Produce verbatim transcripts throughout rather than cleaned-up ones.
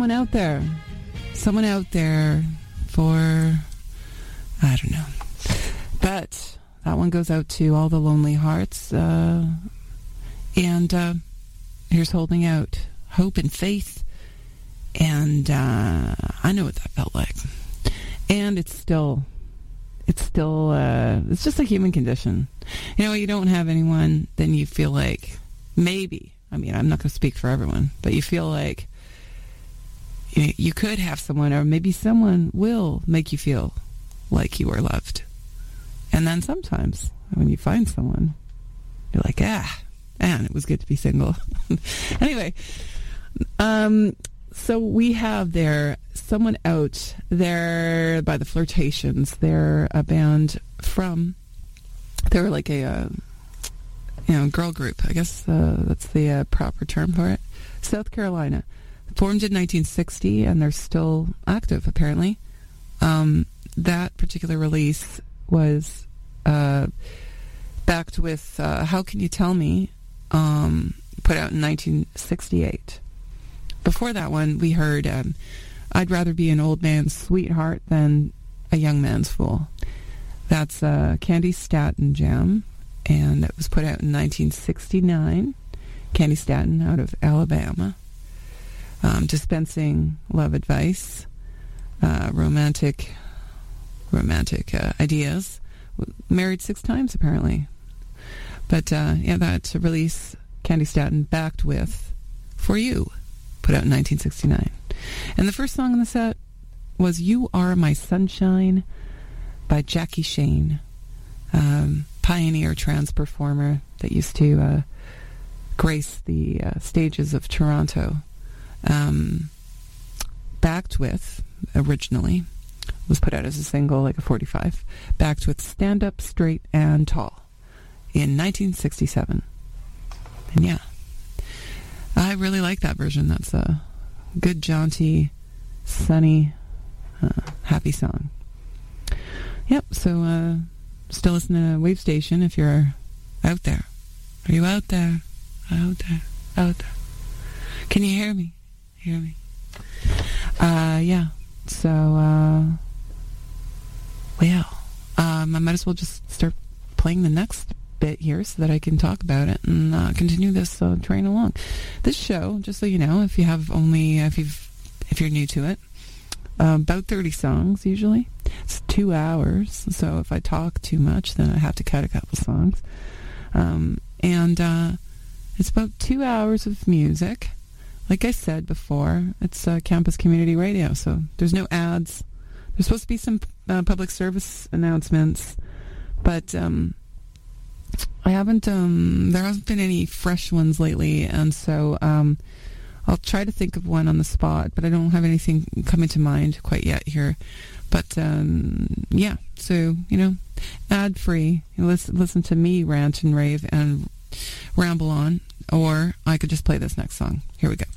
someone out there. Someone out there for, I don't know. But that one goes out to all the lonely hearts. Uh, and uh, here's holding out hope and faith. And uh, I know what that felt like. And it's still, it's still, uh, it's just a human condition. You know, you don't have anyone, then you feel like maybe, I mean, I'm not going to speak for everyone, but you feel like you know, you could have someone, or maybe someone will make you feel like you are loved. And then sometimes when you find someone, you're like, ah, man, it was good to be single. Anyway, um, so we have there someone out there by the Flirtations. They're a band from, they're like a, uh, you know, girl group. I guess uh, that's the uh, proper term for it. South Carolina. Formed in nineteen sixty, and they're still active, apparently. Um, that particular release was uh, backed with uh, How Can You Tell Me, um, put out in nineteen sixty-eight. Before that one, we heard um, I'd Rather Be an Old Man's Sweetheart Than a Young Man's Fool. That's uh, Candy Staton Jam, and it was put out in nineteen sixty-nine. Candy Staton out of Alabama. Um, dispensing love advice, uh, romantic, romantic uh, ideas. Married six times, apparently. But, uh, yeah, that release, Candy Staton, backed with For You, put out in nineteen sixty-nine. And the first song in the set was You Are My Sunshine by Jackie Shane, um, pioneer trans performer that used to uh, grace the uh, stages of Toronto. Um, backed with, originally, was put out as a single, like a forty-five, backed with Stand Up Straight and Tall in nineteen sixty-seven. And yeah, I really like that version. That's a good, jaunty, sunny, uh, happy song. Yep, so uh, still listen to Wave Station if you're out there. Are you out there? Out there? Out there? Can you hear me? Hear me? Uh, yeah. So, uh, well, um, I might as well just start playing the next bit here so that I can talk about it and uh, continue this uh, train along. This show, just so you know, if you have only, if you've, if you're new to it, uh, about thirty songs usually. It's two hours, so if I talk too much, then I have to cut a couple songs. Um, and uh, it's about two hours of music. Like I said before, it's uh, campus community radio, so there's no ads. There's supposed to be some uh, public service announcements, but um, I haven't, um, there hasn't been any fresh ones lately, and so um, I'll try to think of one on the spot, but I don't have anything coming to mind quite yet here. But, um, yeah, so, you know, ad-free. You listen, listen to me rant and rave and ramble on, or I could just play this next song. Here we go.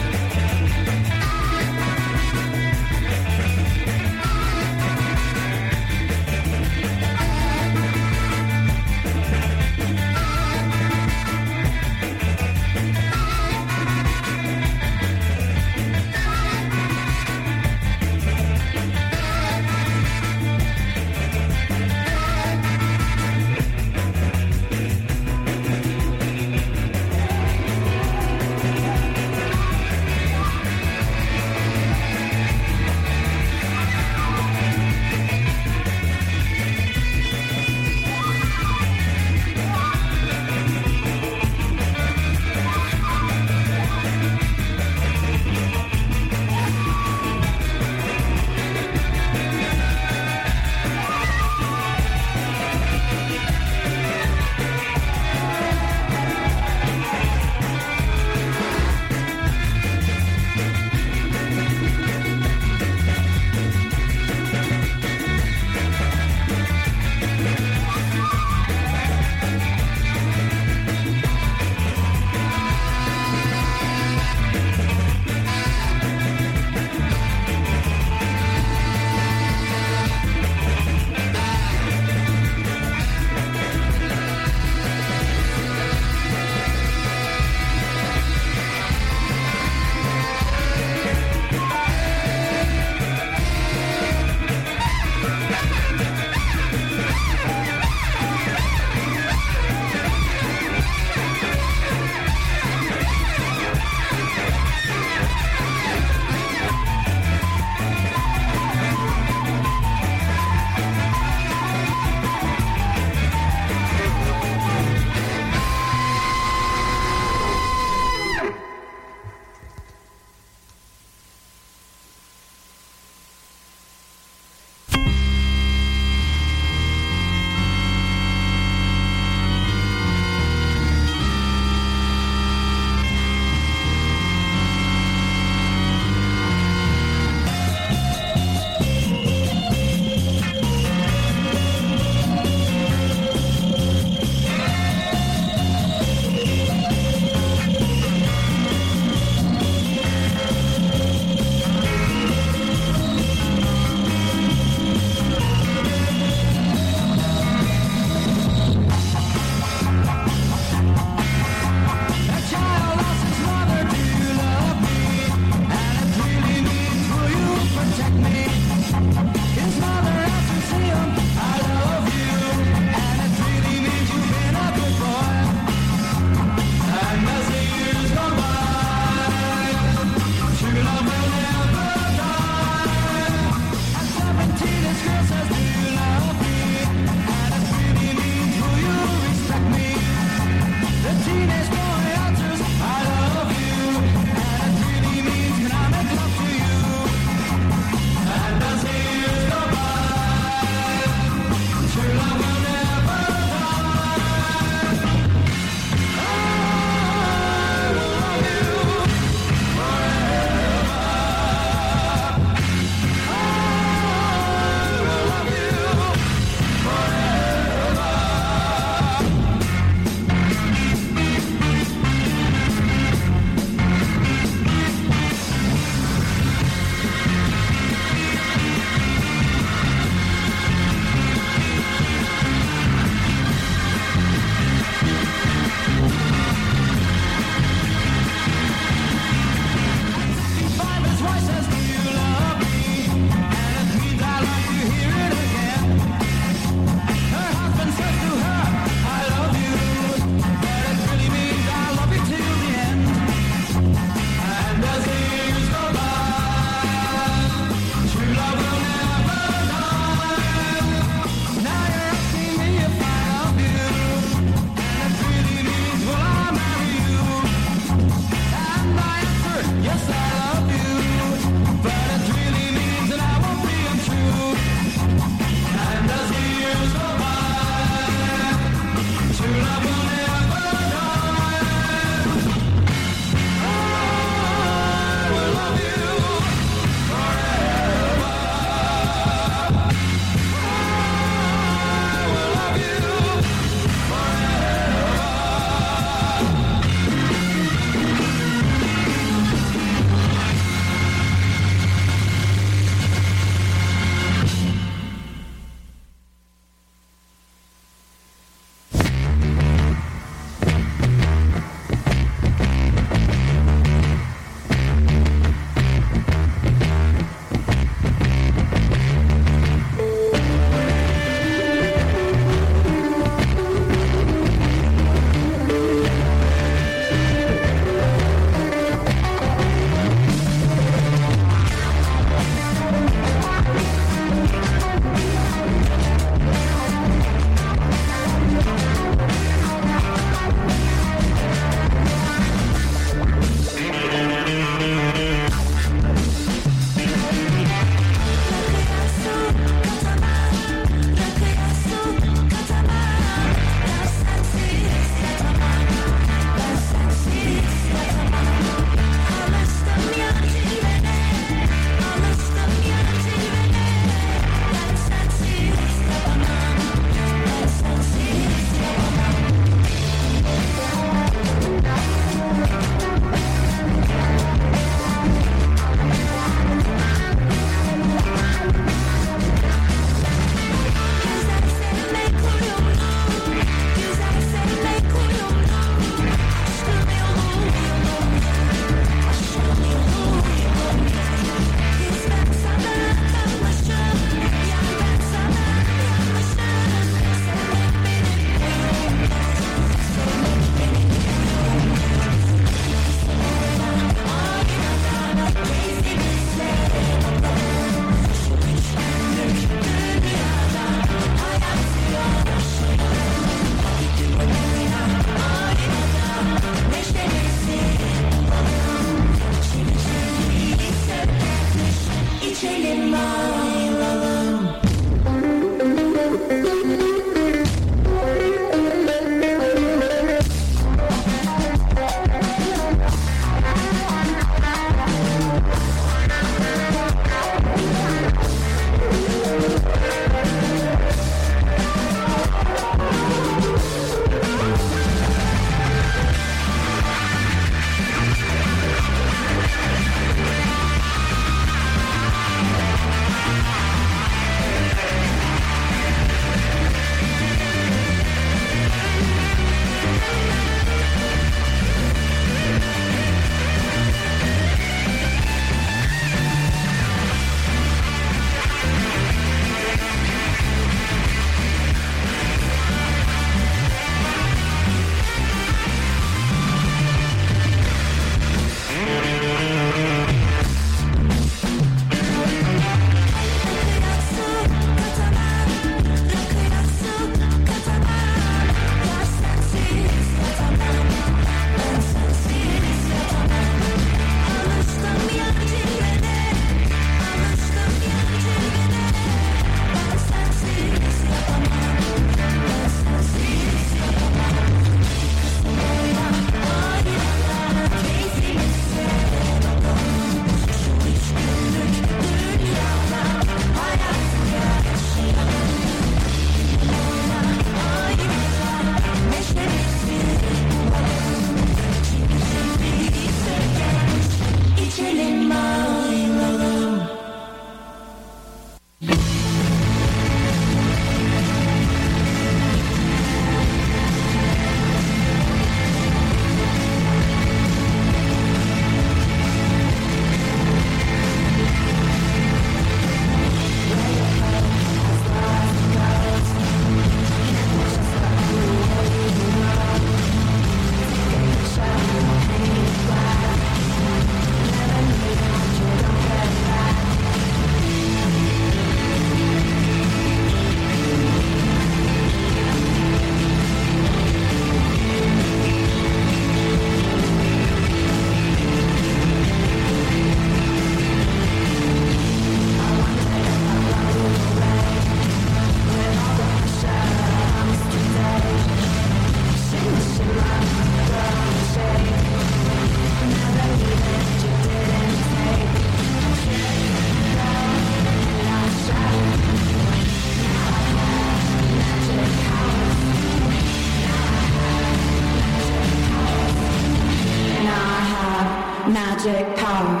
magic powers.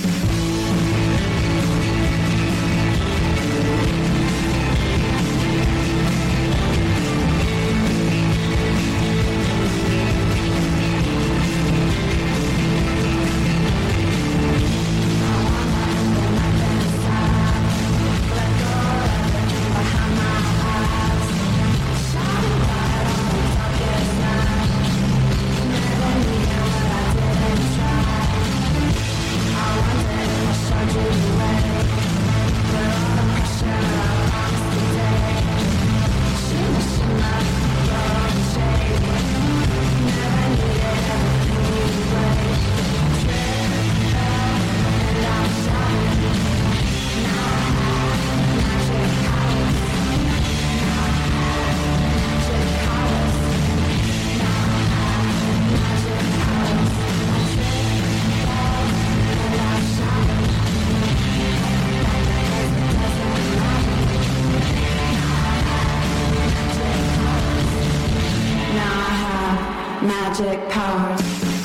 Magic powers.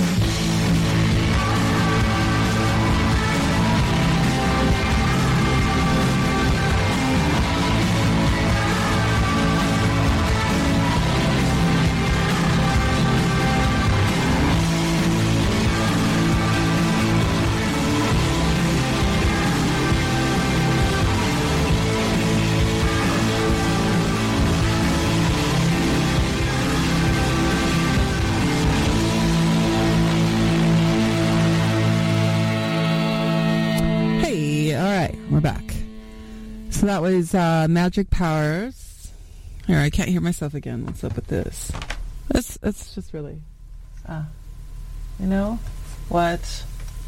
So that was uh, Magic Powers. Here, I can't hear myself again. What's up with this? That's that's just really, uh, you know, what?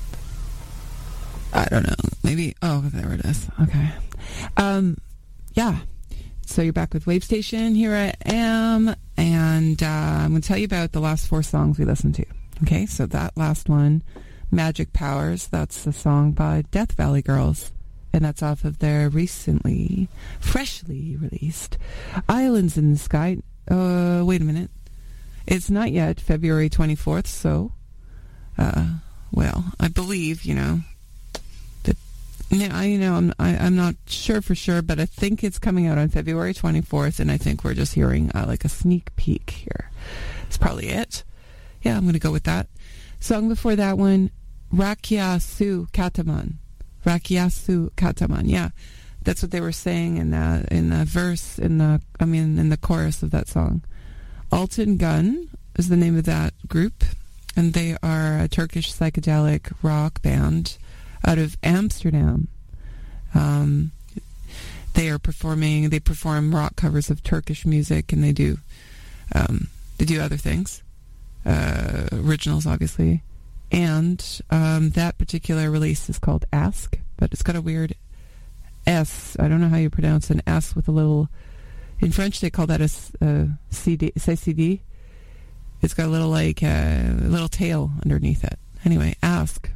I don't know. Maybe. Oh, there it is. Okay. Um, yeah. So you're back with Wave Station. Here I am, and uh, I'm going to tell you about the last four songs we listened to. Okay. So that last one, Magic Powers. That's the song by Death Valley Girls. And that's off of their recently, freshly released Islands in the Sky. Uh, wait a minute. It's not yet February twenty-fourth, so, uh, well, I believe, you know, that, you know, I, you know, I'm, I, I'm not sure for sure, but I think it's coming out on February twenty-fourth, and I think we're just hearing, uh, like a sneak peek here. That's probably it. Yeah, I'm going to go with that. Song before that one, Rakia Su Kataman. Rakiasu Kataman, yeah, that's what they were saying in the in the verse in the I mean in the chorus of that song. Altan Gun is the name of that group, and they are a Turkish psychedelic rock band out of Amsterdam. Um, they are performing. They perform rock covers of Turkish music, and they do um, they do other things, uh, originals, obviously. And um, that particular release is called Ask, but it's got a weird S. I don't know how you pronounce an S with a little... In French, they call that a, a C D, say C D. It's got a little, like, a uh, little tail underneath it. Anyway, Ask.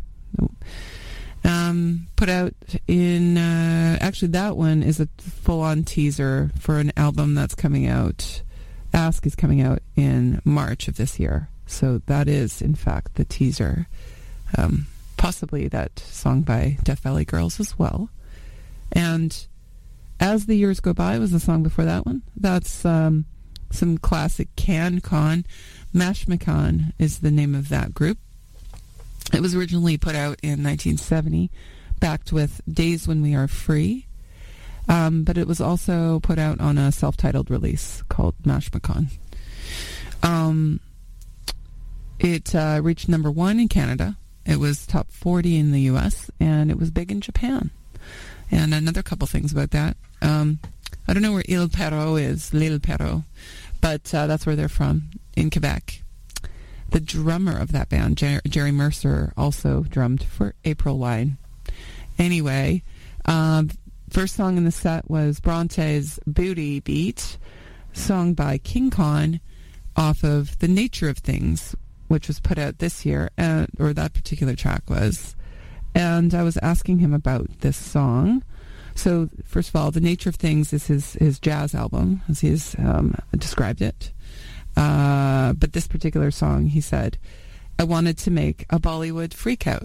Um, put out in... Uh, actually, that one is a full-on teaser for an album that's coming out. Ask is coming out in March of this year. So that is, in fact, the teaser. Um, possibly that song by Death Valley Girls as well. And As the Years Go By was the song before that one. That's um, some classic CanCon. Mashmakhan is the name of that group. It was originally put out in nineteen seventy, backed with Days When We Are Free. Um, but it was also put out on a self-titled release called Mashmakhan. Um... It uh, reached number one in Canada. It was top forty in the U S, and it was big in Japan. And another couple things about that. Um, I don't know where Ile Perrot is, L'Ile Perrot, but uh, that's where they're from, in Quebec. The drummer of that band, Jer- Jerry Mercer, also drummed for April Wine. Anyway, um, first song in the set was Bronte's Booty Beat, sung by King Khan off of The Nature of Things, which was put out this year, uh, or that particular track was. And I was asking him about this song. So, first of all, The Nature of Things is his, his jazz album, as he's um, described it. Uh, but this particular song, he said, I wanted to make a Bollywood freakout.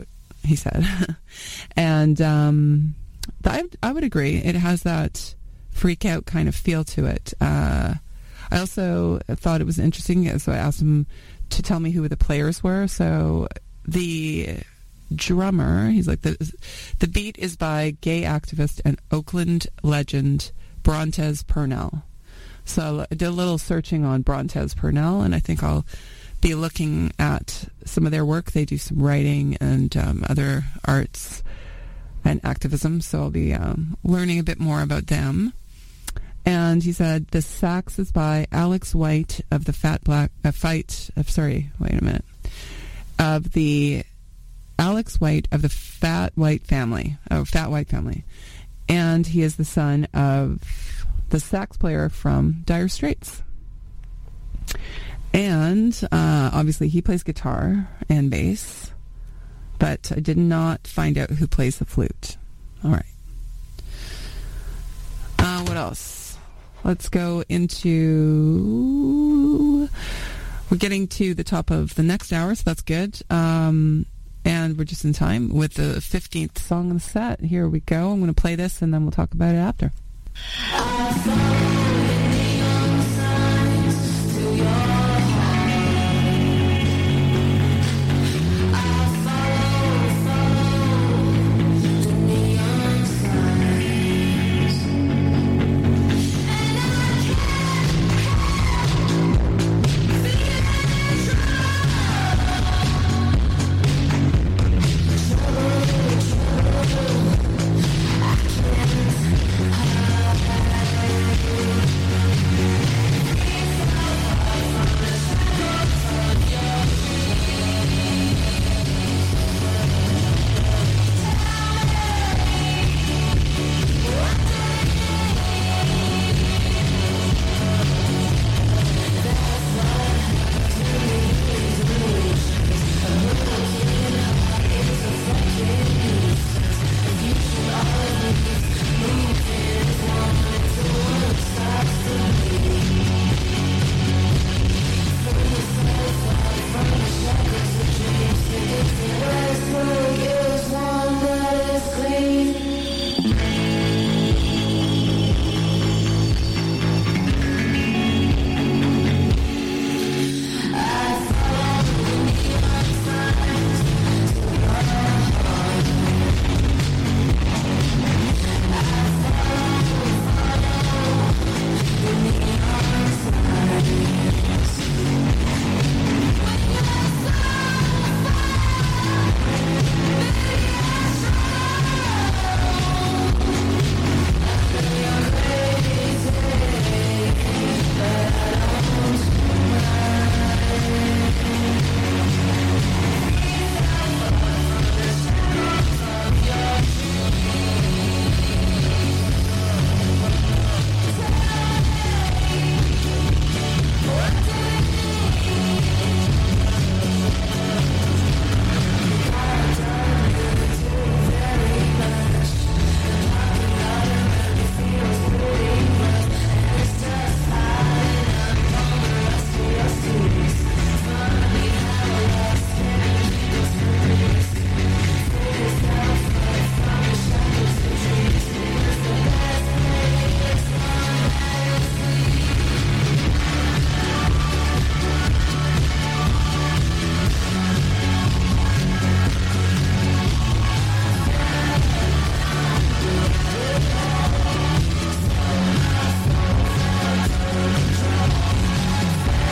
he said. And um, I, I would agree. It has that freak out kind of feel to it. Uh, I also thought it was interesting, so I asked him to tell me who the players were. So the drummer, he's like, the the beat is by gay activist and Oakland legend Brontez Purnell. So I did a little searching on Brontez Purnell, and I think I'll be looking at some of their work. They do some writing and um, other arts and activism, so I'll be um, learning a bit more about them. And he said the sax is by Alex White of the Fat Black uh, Fight. Uh, sorry, wait a minute. Of the Alex White of the Fat White Family. Oh, Fat White Family, and he is the son of the sax player from Dire Straits. And uh, obviously, he plays guitar and bass, but I did not find out who plays the flute. All right. Uh, what else? Let's go into... We're getting to the top of the next hour, so that's good. Um, and we're just in time with the fifteenth song on the set. Here we go. I'm going to play this, and then we'll talk about it after.